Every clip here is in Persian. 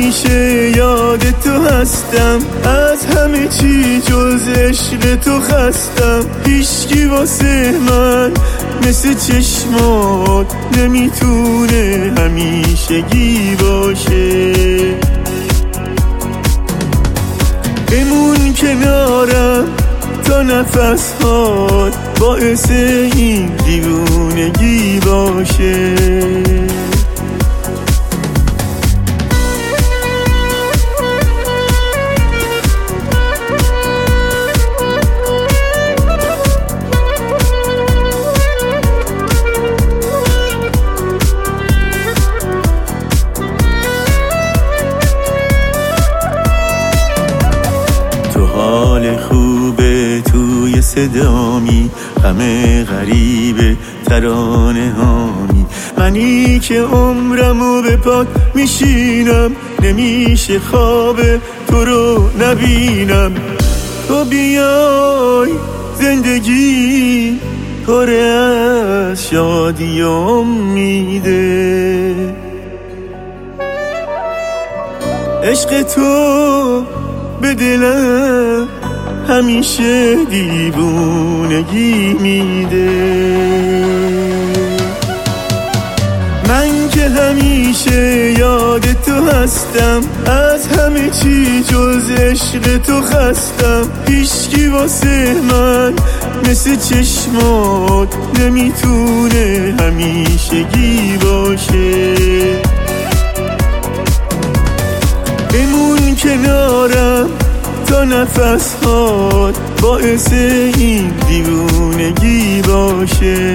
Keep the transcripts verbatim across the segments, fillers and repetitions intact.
همیشه یاد تو هستم، از همه چی جز عشق تو خستم. هیچکی واسه من مثل چشمات نمیتونه همیشگی باشه. بمون کنارم تا نفس هات باعث این دیوونگی باشه. حال خوبه توی صدامی، همه غریبه ترانه هامی. منی که عمرمو به پات میشینم، نمیشه خواب تو رو نبینم. تو بیای زندگی پر از شادی و امیده. عشق تو به دلم همیشه دیوونگی میده. من که همیشه یاد تو هستم، از همه چی جز عشق تو خستم. هیچکی واسه من مثل چشمات نمیتونه همیشگی باشه. بمون کنارم تا نفس هات باعث این دیوونگی باشه.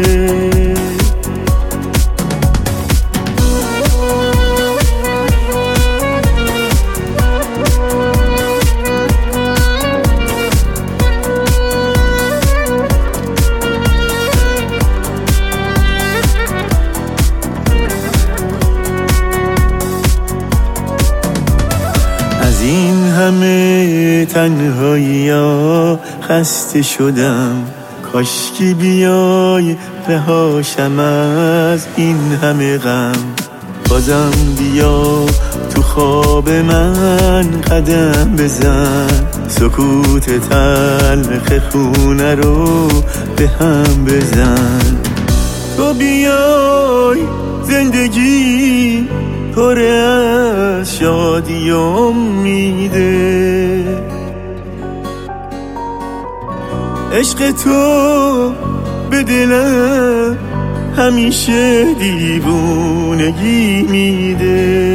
از این همه تنهایی ها خسته شدم، کاشکی بیای رهاشم از این همه غم. بازم بیا تو خواب من قدم بزن، سکوت تلخ خونه رو به هم بزن. تو بیای زندگی پر از شادی و امیده. عشق تو به دلم همیشه دیوونگی میده.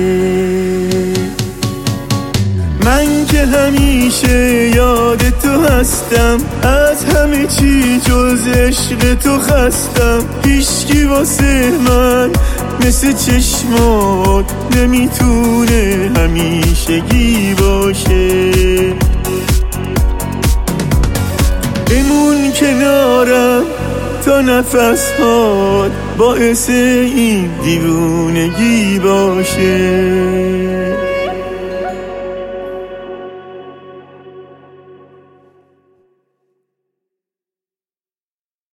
من که همیشه یاد تو هستم، از همه چی جز عشق تو خستم. هیچکی واسه من مثل چشمات نمیتونه همیشگی باشه. بمون کنارم تا نفس هات باعث این دیوونگی باشه.